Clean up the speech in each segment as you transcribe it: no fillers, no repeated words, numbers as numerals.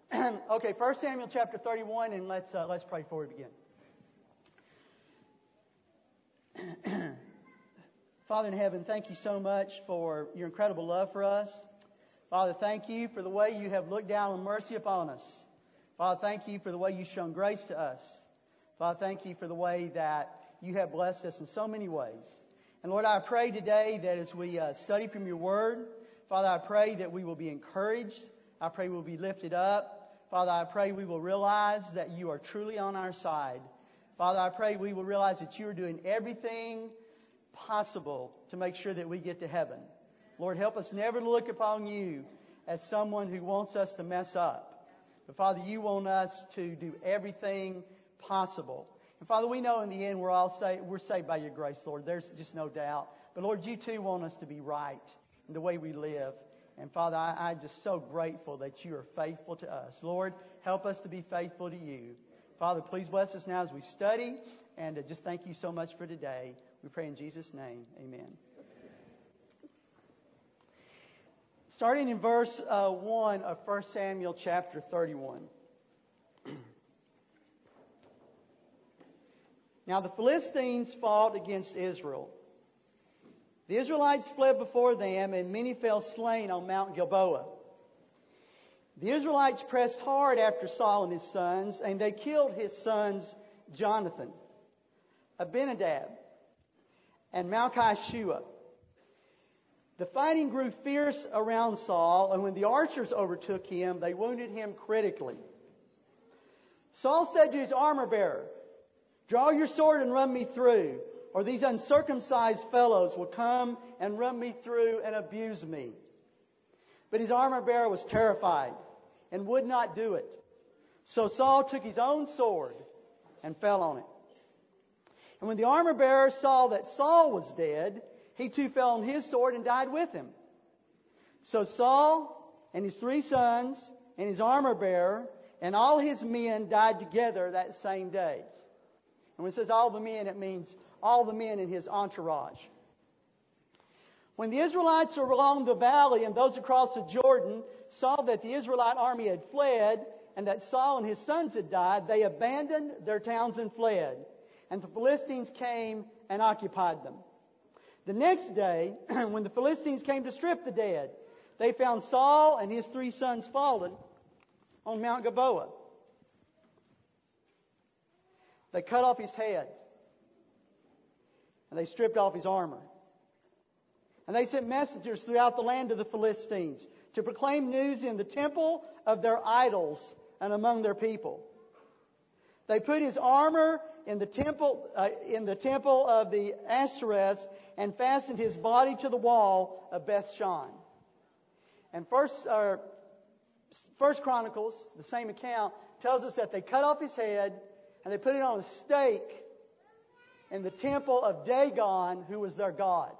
Okay, 1 Samuel chapter 31, and let's pray before we begin. Father in heaven, thank you so much for your incredible love for us. Father, thank you for the way you have looked down with mercy upon us. Father, thank you for the way you've shown grace to us. Father, thank you for the way that you have blessed us in so many ways. And Lord, I pray today that as we study from your word, Father, I pray that we will be encouraged. I pray we will be lifted up. Father, I pray we will realize that you are truly on our side. Father, I pray we will realize that you are doing everything possible to make sure that we get to heaven. Lord, help us never to look upon you as someone who wants us to mess up. But Father, you want us to do everything possible. And Father, we know in the end we're saved by your grace, Lord. There's just no doubt. But Lord, you too want us to be right in the way we live. And Father, I'm just so grateful that you are faithful to us. Lord, help us to be faithful to you. Father, please bless us now as we study. And just thank you so much for today. We pray in Jesus' name. Amen. Starting in verse 1 of 1 Samuel chapter 31. Now the Philistines fought against Israel. The Israelites fled before them, and many fell slain on Mount Gilboa. The Israelites pressed hard after Saul and his sons, and they killed his sons Jonathan, Abinadab, and Malchi-Shua. The fighting grew fierce around Saul, and when the archers overtook him, they wounded him critically. Saul said to his armor-bearer, "Draw your sword and run me through, or these uncircumcised fellows will come and run me through and abuse me." But his armor-bearer was terrified and would not do it. So Saul took his own sword and fell on it. And when the armor-bearer saw that Saul was dead, he too fell on his sword and died with him. So Saul and his 3 sons and his armor-bearer and all his men died together that same day. And when it says all the men, it means all the men in his entourage. When the Israelites were along the valley and those across the Jordan saw that the Israelite army had fled and that Saul and his sons had died, they abandoned their towns and fled. And the Philistines came and occupied them. The next day, when the Philistines came to strip the dead, they found Saul and his 3 sons fallen on Mount Gilboa. They cut off his head, and they stripped off his armor. And they sent messengers throughout the land of the Philistines to proclaim news in the temple of their idols and among their people. They put his armor in the temple of the Ashtoreths and fastened his body to the wall of Beth-shan. And First Chronicles, the same account, tells us that they cut off his head and they put it on a stake in the temple of Dagon, who was their god.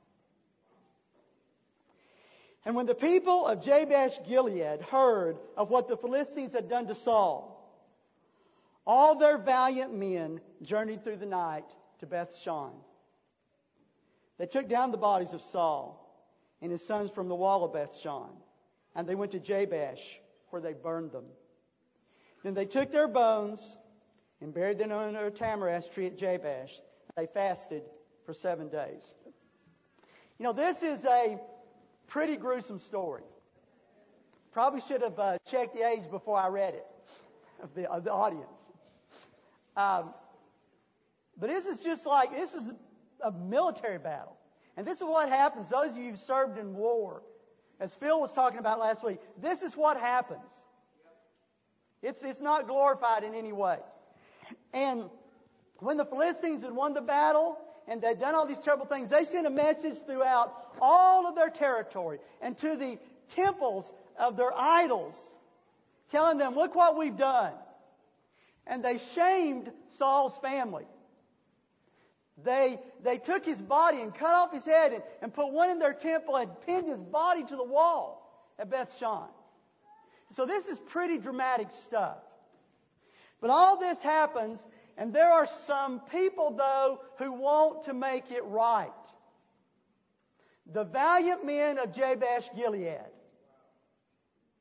And when the people of Jabesh-Gilead heard of what the Philistines had done to Saul, all their valiant men journeyed through the night to Beth-shan. They took down the bodies of Saul and his sons from the wall of Beth-shan, and they went to Jabesh, where they burned them. Then they took their bones and buried them under a tamarisk tree at Jabesh. They fasted for 7 days. You know, this is a pretty gruesome story. Probably should have checked the age before I read it, of the audience. But this is a military battle. And this is what happens. Those of you who've served in war, as Phil was talking about last week, this is what happens. It's not glorified in any way. And when the Philistines had won the battle and they'd done all these terrible things, they sent a message throughout all of their territory and to the temples of their idols, telling them, "Look what we've done." And they shamed Saul's family. They took his body and cut off his head and put one in their temple and pinned his body to the wall at Beth-shan. So this is pretty dramatic stuff. But all this happens, and there are some people, though, who want to make it right. The valiant men of Jabesh-Gilead.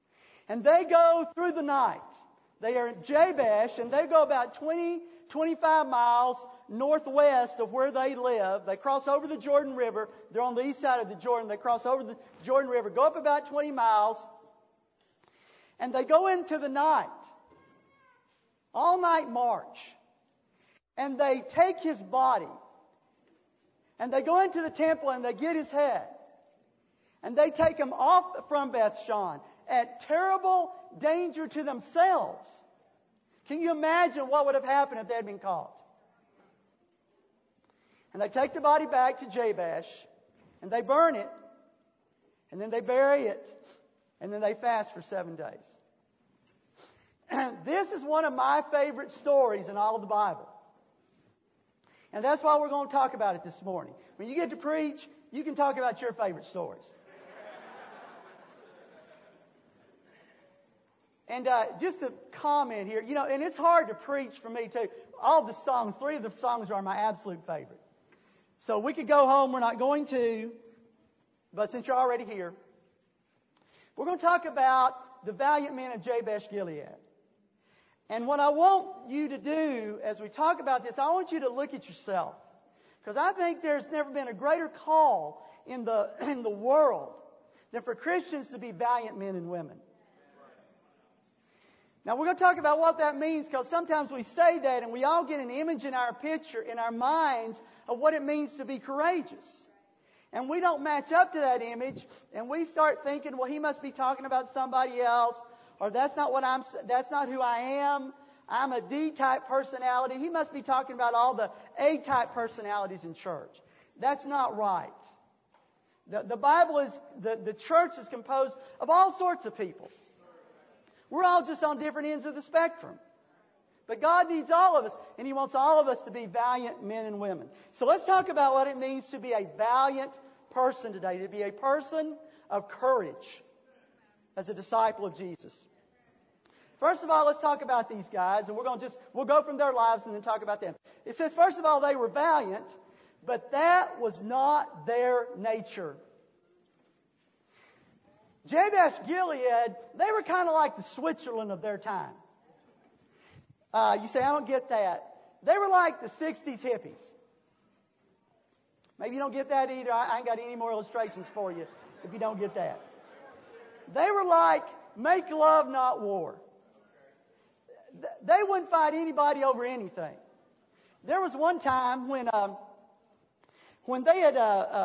And they go through the night. They are at Jabesh, and they go about 25 miles northwest of where they live. They cross over the Jordan River. They're on the east side of the Jordan. They cross over the Jordan River, go up about 20 miles, and they go into the night. All night march. And they take his body. And they go into the temple and they get his head. And they take him off from Beth-shan at terrible danger to themselves. Can you imagine what would have happened if they had been caught? And they take the body back to Jabesh, and they burn it, and then they bury it, and then they fast for 7 days. This is one of my favorite stories in all of the Bible. And that's why we're going to talk about it this morning. When you get to preach, you can talk about your favorite stories. And just a comment here, and it's hard to preach for me too. All the songs, 3 of the songs are my absolute favorite. So we could go home, we're not going to, but since you're already here, we're going to talk about the valiant men of Jabesh Gilead. And what I want you to do as we talk about this, I want you to look at yourself. Because I think there's never been a greater call in the world than for Christians to be valiant men and women. Now we're going to talk about what that means, because sometimes we say that and we all get an image in our picture, in our minds, of what it means to be courageous. And we don't match up to that image, and we start thinking, well, he must be talking about somebody else, or that's not who I am. I'm a D-type personality. He must be talking about all the A-type personalities in church. That's not right. The Bible is, the church is composed of all sorts of people. We're all just on different ends of the spectrum. But God needs all of us, and He wants all of us to be valiant men and women. So let's talk about what it means to be a valiant person today, to be a person of courage as a disciple of Jesus. First of all, let's talk about these guys, and we'll go from their lives and then talk about them. It says, first of all, they were valiant, but that was not their nature. Jabesh Gilead, they were kind of like the Switzerland of their time. You say, I don't get that. They were like the 60s hippies. Maybe you don't get that either. I ain't got any more illustrations for you if you don't get that. They were like, make love, not war. They wouldn't fight anybody over anything. There was one time when they had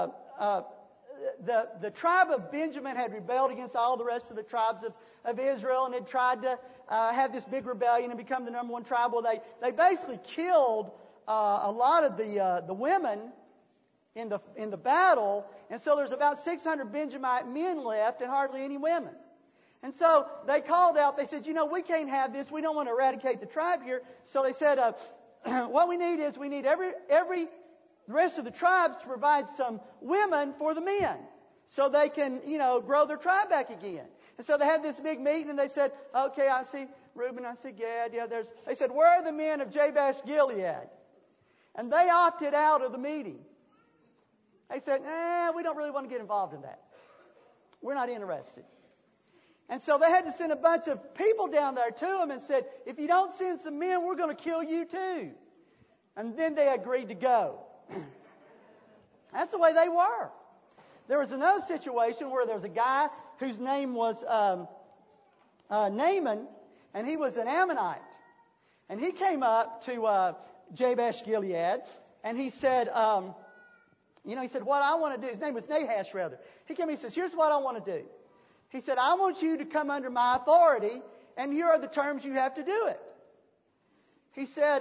the tribe of Benjamin had rebelled against all the rest of the tribes of Israel, and had tried to have this big rebellion and become the number one tribe. Well, they basically killed a lot of the women in the battle, and so there's about 600 Benjamite men left and hardly any women. And so they called out, they said, we can't have this. We don't want to eradicate the tribe here. So they said, what we need is every the rest of the tribes to provide some women for the men so they can, grow their tribe back again. And so they had this big meeting, and they said, okay, I see Reuben, I see Gad. Yeah, they said, where are the men of Jabesh Gilead? And they opted out of the meeting. They said, we don't really want to get involved in that. We're not interested. And so they had to send a bunch of people down there to them and said, if you don't send some men, we're going to kill you too. And then they agreed to go. That's the way they were. There was another situation where there was a guy whose name was Naaman, and he was an Ammonite. And he came up to Jabesh Gilead, and he said, he said, what I want to do, his name was Nahash rather. He came and he says, here's what I want to do. He said, I want you to come under my authority, and here are the terms you have to do it. He said,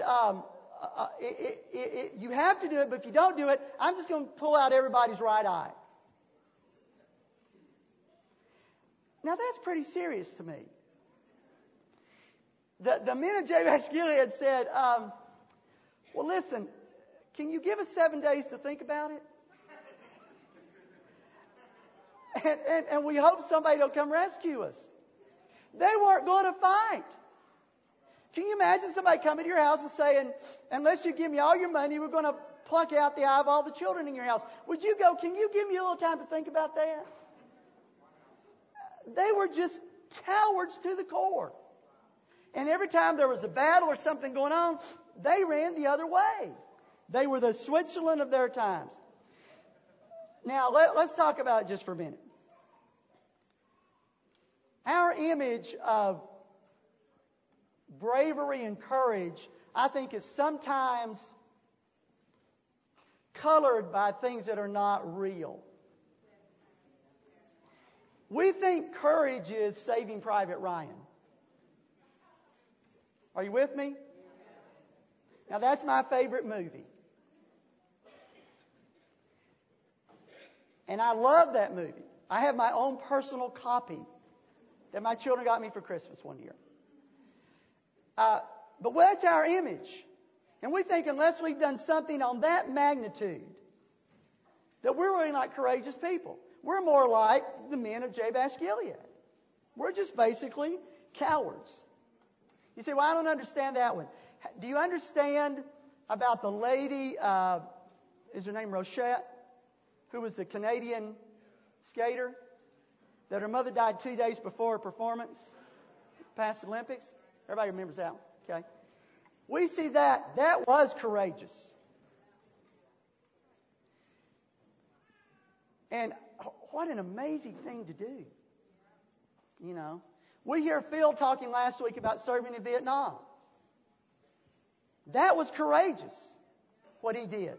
you have to do it, but if you don't do it, I'm just going to pull out everybody's right eye. Now that's pretty serious to me. The men of Jabesh Gilead said, well, listen, can you give us 7 days to think about it? And we hope somebody will come rescue us. They weren't going to fight. Can you imagine somebody coming to your house and saying, unless you give me all your money, we're going to pluck out the eye of all the children in your house? Would you go, can you give me a little time to think about that? They were just Cowards to the core. And every time there was a battle or something going on, they ran the other way. They were the Switzerland of their times. Now, let's talk about it just for a minute. Our image of bravery and courage, I think, is sometimes colored by things that are not real. We think courage is Saving Private Ryan. Are you with me? Now, that's my favorite movie. And I love that movie. I have my own personal copy that my children got me for Christmas one year. But that's our image. And we think unless we've done something on that magnitude, that we're really not courageous people. We're more like the men of Jabesh Gilead. We're just basically cowards. You say, well, I don't understand that one. Do you understand about the lady, is her name Rochette, who was the Canadian skater, that her mother died 2 days before her performance past the Olympics? Everybody remembers that one, okay? We see that. That was courageous. And what an amazing thing to do. You know. We hear Phil talking last week about serving in Vietnam. That was courageous, what he did.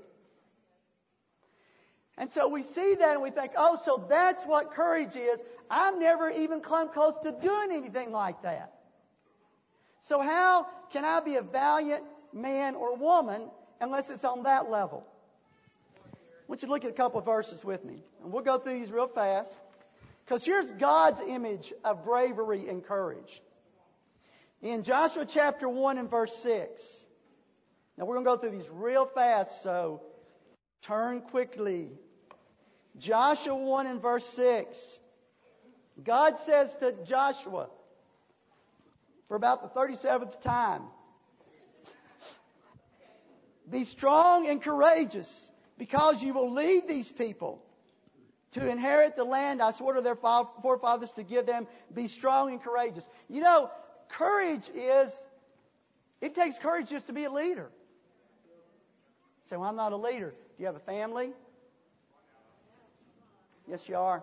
And so we see that and we think, oh, so that's what courage is. I've never even come close to doing anything like that. So how can I be a valiant man or woman unless it's on that level? I want you to look at a couple of verses with me. And we'll go through these real fast. Because here's God's image of bravery and courage. In Joshua chapter 1 and verse 6. Now we're going to go through these real fast, so turn quickly. Joshua 1 and verse 6. God says to Joshua, for about the 37th time, be strong and courageous, because you will lead these people to inherit the land I swore to their forefathers to give them. Be strong and courageous. You know, it takes courage just to be a leader. You say, well, I'm not a leader. Do you have a family? Yes, you are.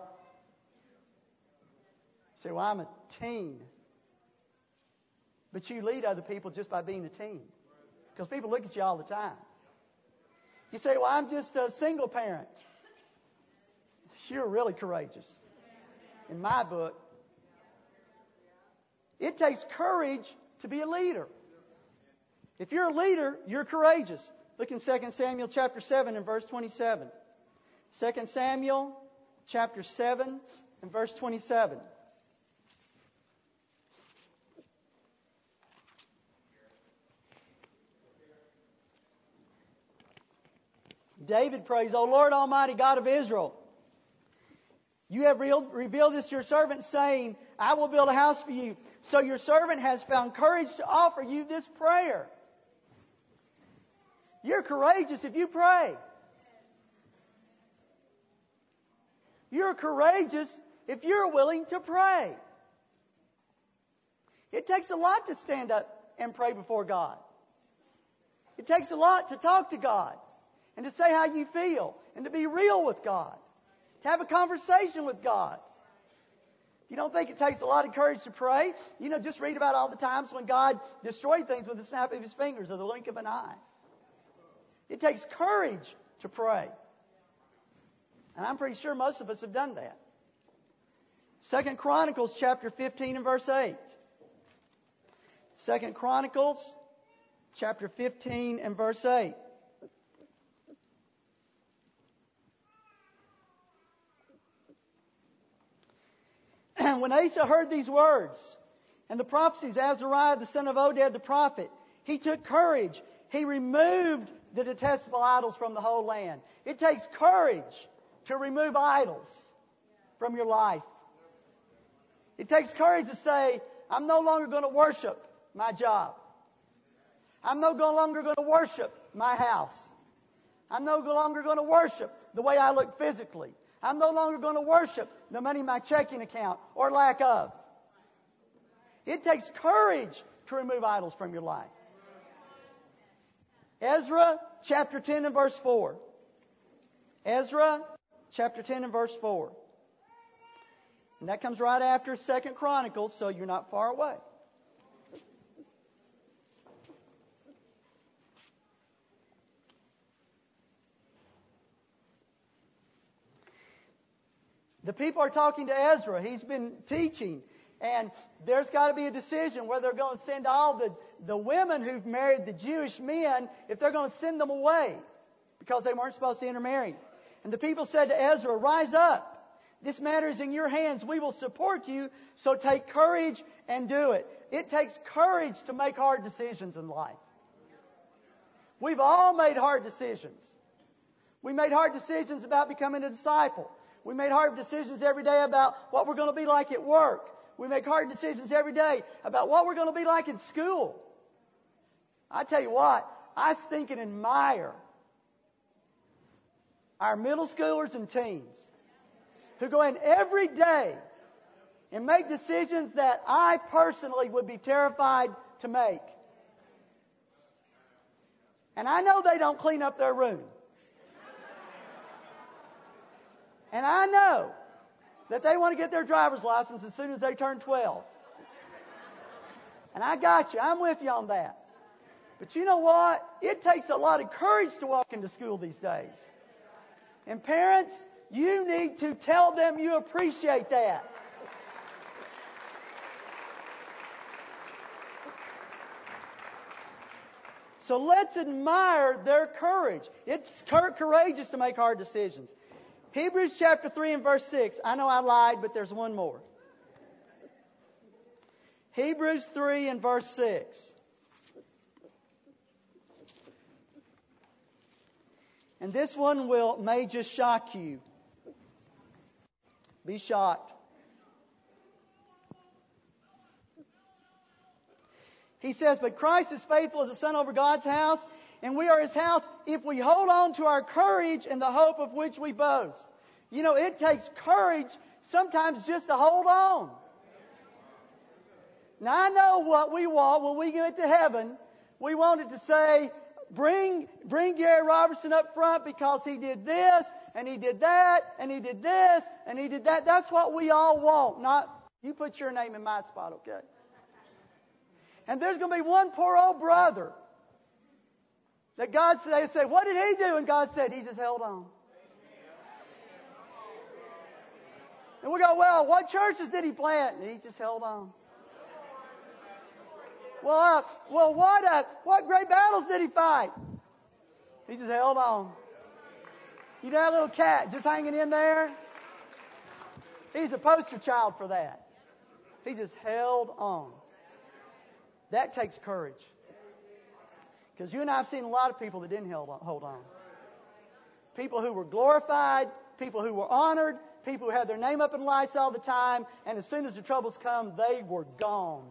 You say, well, I'm a teen. But you lead other people just by being a teen. Because people look at you all the time. You say, well, I'm just a single parent. You're really courageous. In my book. It takes courage to be a leader. If you're a leader, you're courageous. Look in 2 Samuel chapter 7 and verse 27. 2 Samuel chapter 7 and verse 27. David prays, O Lord Almighty God of Israel, you have revealed this to your servant, saying, I will build a house for you. So your servant has found courage to offer you this prayer. You're courageous if you pray. You're courageous if you're willing to pray. It takes a lot to stand up and pray before God. It takes a lot to talk to God and to say how you feel and to be real with God. To have a conversation with God. You don't think it takes a lot of courage to pray? You know, just read about all the times when God destroyed things with the snap of His fingers or the blink of an eye. It takes courage to pray. And I'm pretty sure most of us have done that. 2 Chronicles chapter 15 and verse 8. 2 Chronicles chapter 15 and verse 8. And when Asa heard these words and the prophecies, Azariah the son of Oded the prophet, he took courage. He removed the detestable idols from the whole land. It takes courage to remove idols from your life. It takes courage to say, I'm no longer going to worship my job. I'm no longer going to worship my house. I'm no longer going to worship the way I look physically. I'm no longer going to worship the money in my checking account or lack of. It takes courage to remove idols from your life. Ezra chapter 10 and verse 4. Ezra chapter 10 and verse 4. And that comes right after 2 Chronicles, so you're not far away. The people are talking to Ezra. He's been teaching. And there's got to be a decision whether they're going to send all the women who've married the Jewish men, if they're going to send them away because they weren't supposed to intermarry. And the people said to Ezra, "Rise up. This matter is in your hands. We will support you, so take courage and do it." It takes courage to make hard decisions in life. We've all made hard decisions. We made hard decisions about becoming a disciple. We made hard decisions every day about what we're going to be like at work. We make hard decisions every day about what we're going to be like in school. I tell you what, I think and admire our middle schoolers and teens who go in every day and make decisions that I personally would be terrified to make. And I know they don't clean up their room. And I know that they want to get their driver's license as soon as they turn 12. And I got you. I'm with you on that. But you know what? It takes a lot of courage to walk into school these days. And parents, you need to tell them you appreciate that. So let's admire their courage. It's courageous to make hard decisions. Hebrews chapter 3 and verse 6. I know I lied, but there's one more. Hebrews 3 and verse 6. And this one may just shock you. Be shocked. He says, "But Christ is faithful as a son over God's house, and we are His house if we hold on to our courage and the hope of which we boast." You know, it takes courage sometimes just to hold on. Now, I know what we want when we get to heaven. We want it to say, bring Gary Robertson up front because he did this, and he did that, and he did this, and he did that. That's what we all want. Not, you put your name in my spot, okay? And there's going to be one poor old brother that God said, they say, "What did he do?" And God said, "He just held on." And we go, "Well, what churches did he plant?" And he just held on. Well, what great battles did he fight? He just held on. You know that little cat just hanging in there? He's a poster child for that. He just held on. That takes courage. Because you and I have seen a lot of people that didn't hold on. People who were glorified, people who were honored, people who had their name up in lights all the time, and as soon as the troubles come, they were gone.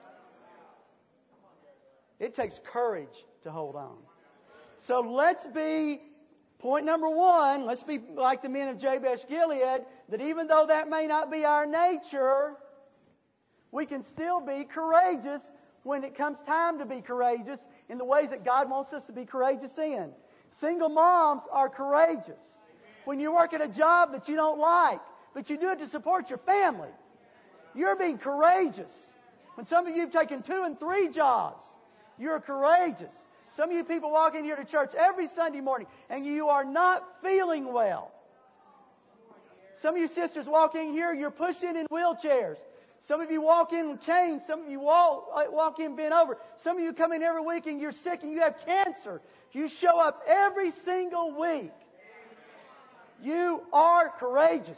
It takes courage to hold on. So let's be, point number one, let's be like the men of Jabesh Gilead, that even though that may not be our nature, we can still be courageous when it comes time to be courageous in the ways that God wants us to be courageous in. Single moms are courageous. When you work at a job that you don't like, but you do it to support your family, you're being courageous. When some of you have taken 2 and 3 jobs, you're courageous. Some of you people walk in here to church every Sunday morning and you are not feeling well. Some of you sisters walk in here, you're pushed in wheelchairs. Some of you walk in canes. Some of you walk in bent over. Some of you come in every week and you're sick and you have cancer. You show up every single week. You are courageous.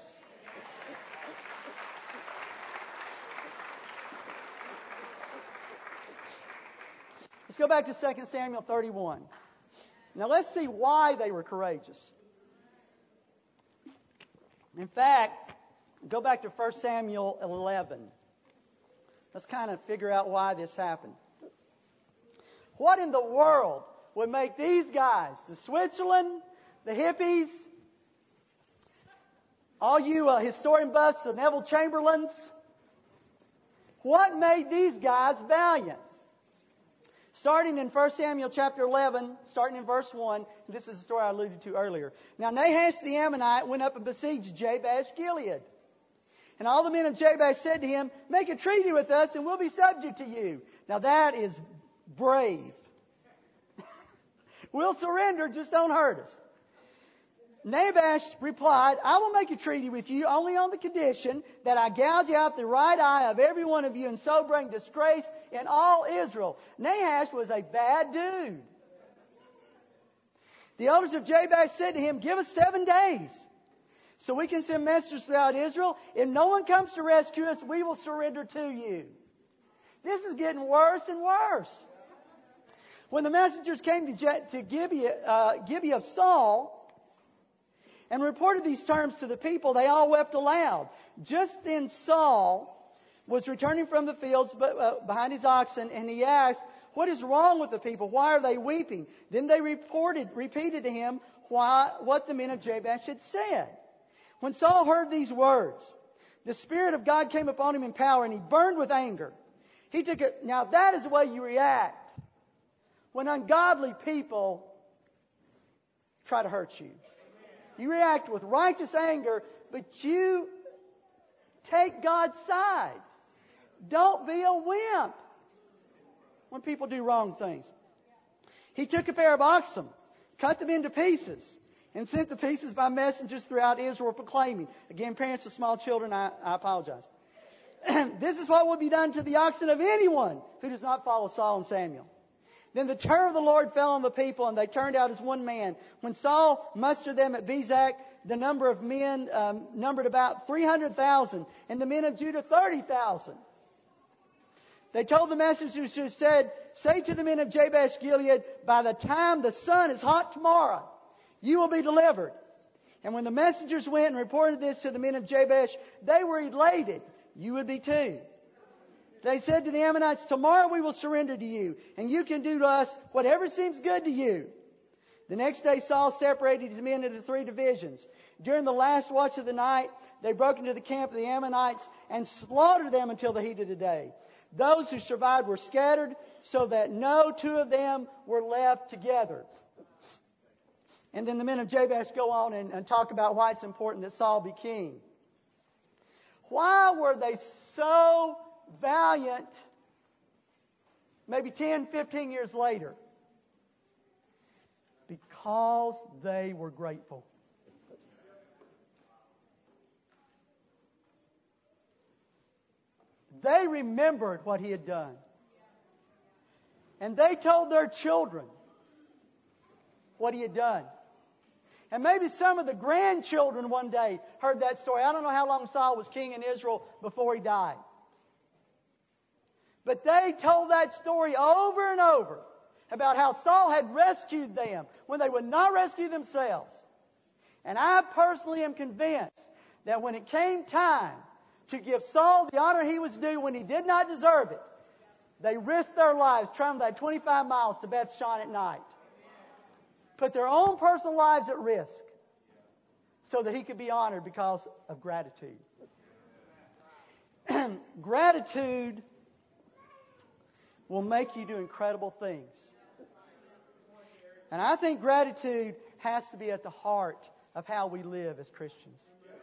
Let's go back to 2 Samuel 31. Now let's see why they were courageous. In fact, go back to 1 Samuel 11. Let's kind of figure out why this happened. What in the world would make these guys, the Switzerland, the hippies, all you historian buffs, the Neville Chamberlains, What made these guys valiant? Starting in 1 Samuel chapter 11, starting in verse 1, this is the story I alluded to earlier. Now Nahash the Ammonite went up and besieged Jabesh Gilead. And all the men of Jabesh said to him, "Make a treaty with us and we'll be subject to you." Now that is brave. We'll surrender, just don't hurt us. Nahash replied, "I will make a treaty with you only on the condition that I gouge out the right eye of every one of you and so bring disgrace in all Israel." Nahash was a bad dude. The elders of Jabesh said to him, "Give us 7 days so we can send messengers throughout Israel. If no one comes to rescue us, we will surrender to you." This is getting worse and worse. When the messengers came to Gibeah of Saul and reported these terms to the people, they all wept aloud. Just then Saul was returning from the fields behind his oxen, and he asked, "What is wrong with the people? Why are they weeping?" Then they repeated to him what the men of Jabesh had said. When Saul heard these words, the Spirit of God came upon him in power, and he burned with anger. Now that is the way you react when ungodly people try to hurt you. You react with righteous anger, but you take God's side. Don't be a wimp when people do wrong things. He took a pair of oxen, cut them into pieces, and sent the pieces by messengers throughout Israel proclaiming. Again, parents of small children, I apologize. "This is what will be done to the oxen of anyone who does not follow Saul and Samuel." Then the terror of the Lord fell on the people, and they turned out as one man. When Saul mustered them at Bezek, the number of men numbered about 300,000, and the men of Judah 30,000. They told the messengers who said, "Say to the men of Jabesh Gilead, by the time the sun is hot tomorrow, you will be delivered." And when the messengers went and reported this to the men of Jabesh, they were elated. You would be too. They said to the Ammonites, "Tomorrow we will surrender to you, and you can do to us whatever seems good to you." The next day Saul separated his men into 3 divisions. During the last watch of the night, they broke into the camp of the Ammonites and slaughtered them until the heat of the day. Those who survived were scattered, so that no 2 of them were left together. And then the men of Jabesh go on and talk about why it's important that Saul be king. Why were they so valiant maybe 10, 15 years later? Because they were grateful. They remembered what he had done. And they told their children what he had done. And maybe some of the grandchildren one day heard that story. I don't know how long Saul was king in Israel before he died. But they told that story over and over about how Saul had rescued them when they would not rescue themselves. And I personally am convinced that when it came time to give Saul the honor he was due when he did not deserve it, they risked their lives traveling that 25 miles to Beth Shan at night. Put their own personal lives at risk so that he could be honored because of gratitude. Gratitude will make you do incredible things. And I think gratitude has to be at the heart of how we live as Christians.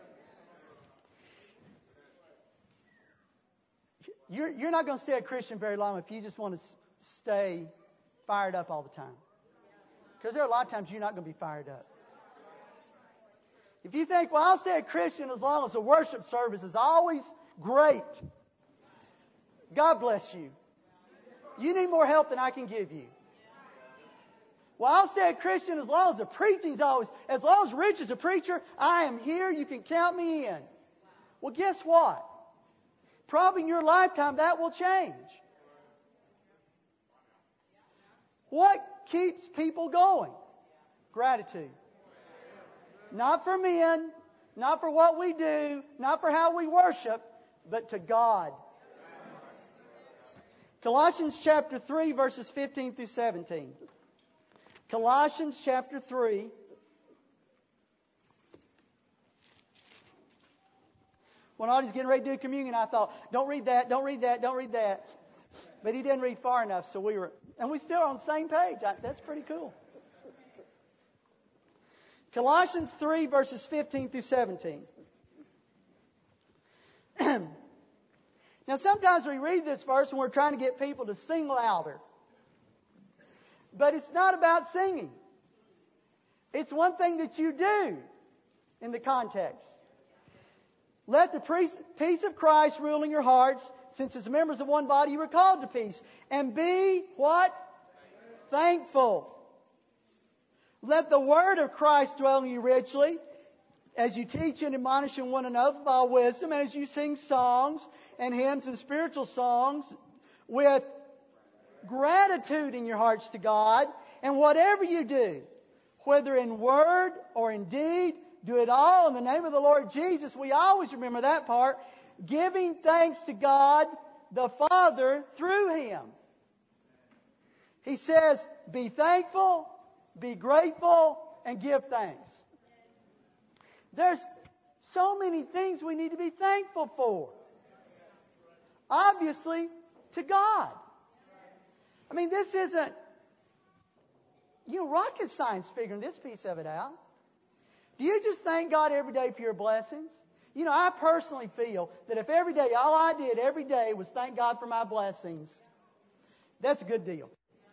You're not going to stay a Christian very long if you just want to stay fired up all the time. Because there are a lot of times you're not going to be fired up. If you think, well, I'll stay a Christian as long as the worship service is always great, God bless you. You need more help than I can give you. Well, I'll stay a Christian as long as the preaching's always, as long as Rich is a preacher, I am here, you can count me in. Well, guess what? Probably in your lifetime that will change. What keeps people going? Gratitude. Not for men, not for what we do, not for how we worship, but to God. Colossians chapter 3, verses 15 through 17. Colossians chapter 3. when Audie's getting ready to do communion, I thought, don't read that, don't read that, don't read that. But he didn't read far enough, so we still are on the same page. That's pretty cool. Colossians 3, verses 15 through 17. Now, sometimes we read this verse and we're trying to get people to sing louder. But it's not about singing. It's one thing that you do in the context. Let the peace of Christ rule in your hearts, since as members of one body you were called to peace. And be what? Thankful. Let the word of Christ dwell in you richly, as you teach and admonish one another with all wisdom, and as you sing songs and hymns and spiritual songs with gratitude in your hearts to God. And whatever you do, whether in word or in deed, do it all in the name of the Lord Jesus. We always remember that part. Giving thanks to God the Father through Him. He says, be thankful, be grateful, and give thanks. There's so many things we need to be thankful for. Obviously, to God. I mean, this isn't, rocket science figuring this piece of it out. Do you just thank God every day for your blessings? I personally feel that if every day, all I did every day was thank God for my blessings, that's a good deal.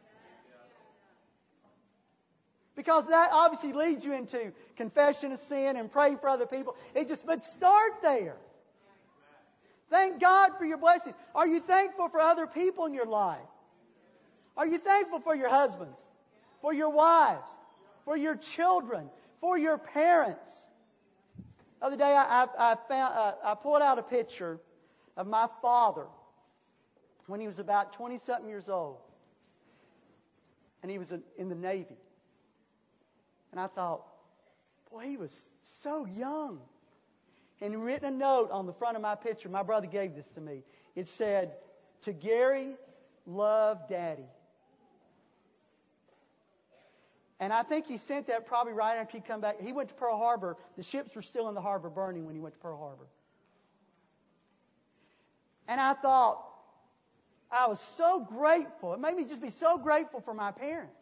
Because that obviously leads you into confession of sin and praying for other people. But start there. Thank God for your blessings. Are you thankful for other people in your life? Are you thankful for your husbands, for your wives, for your children, for your parents? The other day I pulled out a picture of my father when he was about 20-something years old. And he was in the Navy. And I thought, boy, he was so young. And he written a note on the front of my picture. My brother gave this to me. It said, to Gary, love Daddy. And I think he sent that probably right after he come back. He went to Pearl Harbor. The ships were still in the harbor burning when he went to Pearl Harbor. And I thought, I was so grateful. It made me just be so grateful for my parents.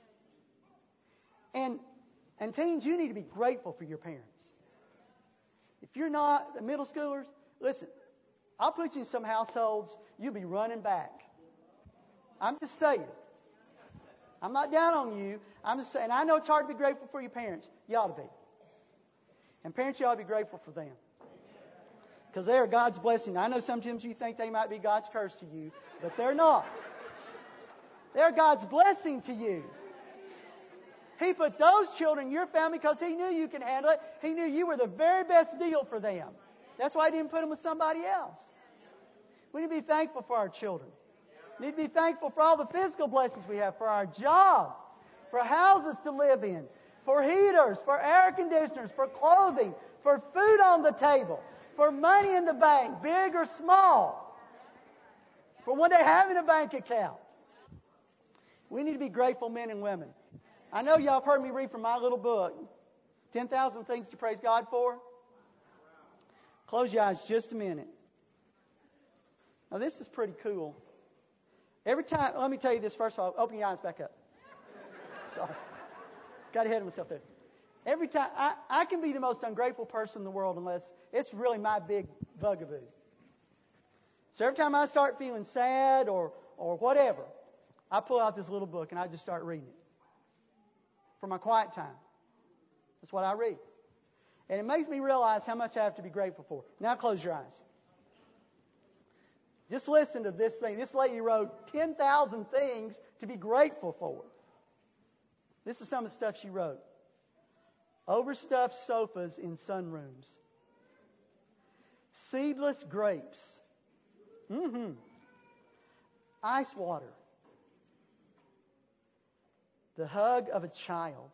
And teens, you need to be grateful for your parents. If you're not, the middle schoolers, listen, I'll put you in some households, you'll be running back. I'm just saying. I'm not down on you. I'm just saying, I know it's hard to be grateful for your parents. You ought to be. And parents, you ought to be grateful for them. Because they are God's blessing. I know sometimes you think they might be God's curse to you, but they're not. They're God's blessing to you. He put those children in your family because He knew you could handle it. He knew you were the very best deal for them. That's why He didn't put them with somebody else. We need to be thankful for our children. We need to be thankful for all the physical blessings we have, for our jobs, for houses to live in, for heaters, for air conditioners, for clothing, for food on the table, for money in the bank, big or small, for one day having a bank account. We need to be grateful men and women. I know y'all have heard me read from my little book, 10,000 Things to Praise God For. Close your eyes just a minute. Now, this is pretty cool. Every time, let me tell you this first of all, open your eyes back up. Sorry. Got ahead of myself there. Every time, I can be the most ungrateful person in the world unless it's really my big bugaboo. So every time I start feeling sad or whatever, I pull out this little book and I just start reading it. For my quiet time. That's what I read. And it makes me realize how much I have to be grateful for. Now close your eyes. Just listen to this thing. This lady wrote 10,000 things to be grateful for. This is some of the stuff she wrote. Overstuffed sofas in sunrooms. Seedless grapes. Ice water. The hug of a child.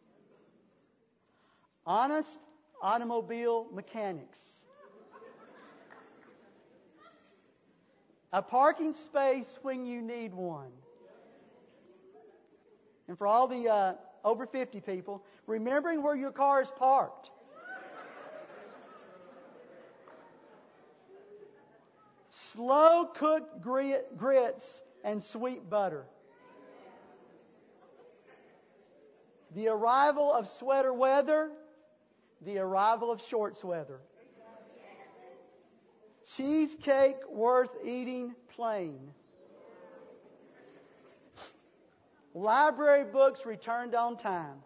Honest automobile mechanics. A parking space when you need one. And for all the over 50 people, remembering where your car is parked. slow cooked grits and sweet butter. The arrival of sweater weather, the arrival of shorts weather. Cheesecake worth eating plain. Library books returned on time.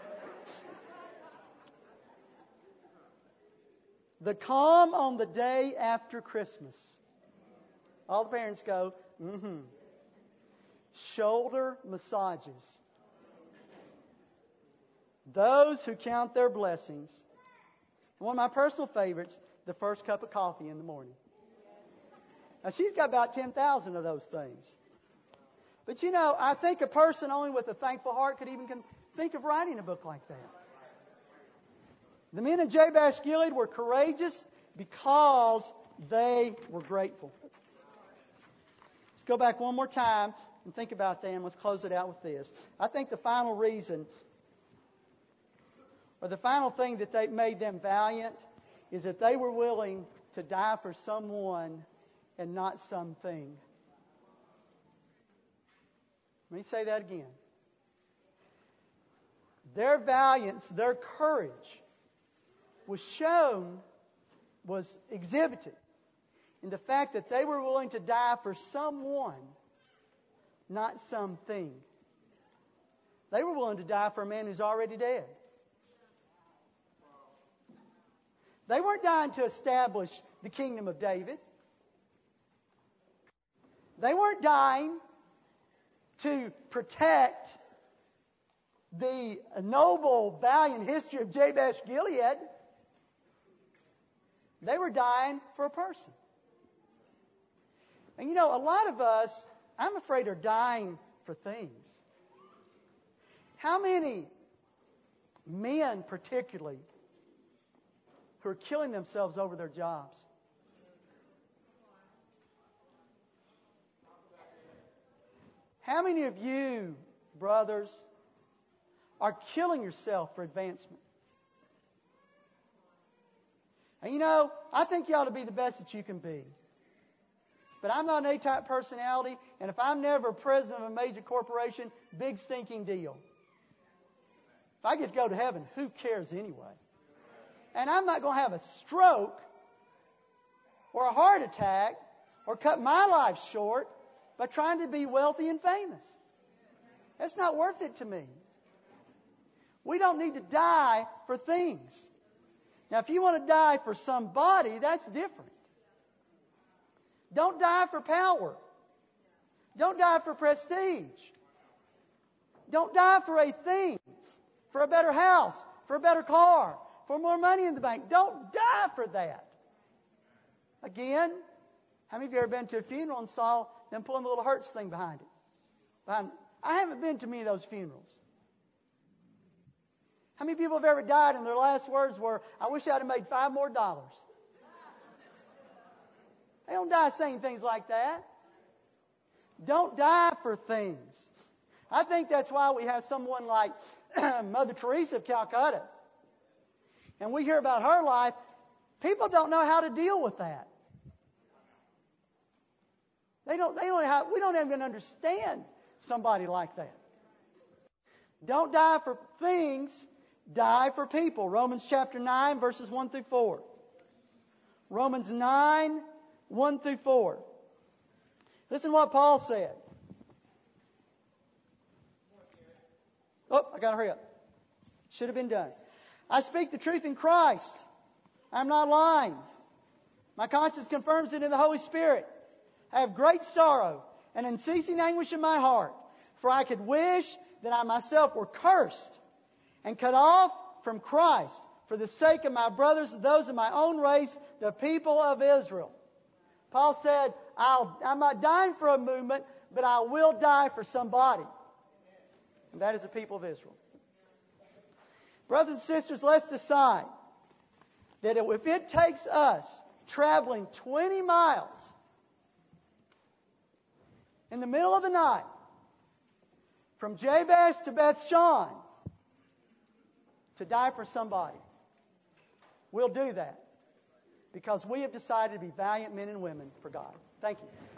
The calm on the day after Christmas. All the parents go, mm-hmm. Shoulder massages. Those who count their blessings. And one of my personal favorites, the first cup of coffee in the morning. Now, she's got about 10,000 of those things. But you know, I think a person only with a thankful heart could even think of writing a book like that. The men of Jabesh Gilead were courageous because they were grateful. Let's go back one more time and think about them. Let's close it out with this. I think the final reason, or the final thing that they made them valiant, is that they were willing to die for someone and not something. Let me say that again. Their valiance, their courage was exhibited in the fact that they were willing to die for someone, not something. They were willing to die for a man who's already dead. They weren't dying to establish the kingdom of David. They weren't dying to protect the noble, valiant history of Jabesh Gilead. They were dying for a person. And you know, a lot of us, I'm afraid, are dying for things. How many men, particularly, who are killing themselves over their jobs? How many of you, brothers, are killing yourself for advancement? And you know, I think you ought to be the best that you can be. But I'm not an A-type personality, and if I'm never president of a major corporation, big stinking deal. If I get to go to heaven, who cares anyway? And I'm not going to have a stroke or a heart attack or cut my life short by trying to be wealthy and famous. That's not worth it to me. We don't need to die for things. Now, if you want to die for somebody, that's different. Don't die for power. Don't die for prestige. Don't die for a thing, for a better house, for a better car, for more money in the bank. Don't die for that. Again, how many of you ever been to a funeral and saw them pulling the little hearse thing behind it? I haven't been to many of those funerals. How many people have ever died and their last words were, I wish I'd have made $5 more? They don't die saying things like that. Don't die for things. I think that's why we have someone like Mother Teresa of Calcutta. And we hear about her life. People don't know how to deal with that. We don't even understand somebody like that. Don't die for things. Die for people. Romans chapter 9, verses 1 through 4. Romans 9, 1 through 4. Listen to what Paul said. Oh, I got to hurry up. Should have been done. I speak the truth in Christ. I'm not lying. My conscience confirms it in the Holy Spirit. I have great sorrow and unceasing anguish in my heart, for I could wish that I myself were cursed and cut off from Christ for the sake of my brothers, those of my own race, the people of Israel. Paul said, I'm not dying for a movement, but I will die for somebody. And that is the people of Israel. Brothers and sisters, let's decide that if it takes us traveling 20 miles in the middle of the night from Jabesh to Beth-shan to die for somebody, we'll do that because we have decided to be valiant men and women for God. Thank you.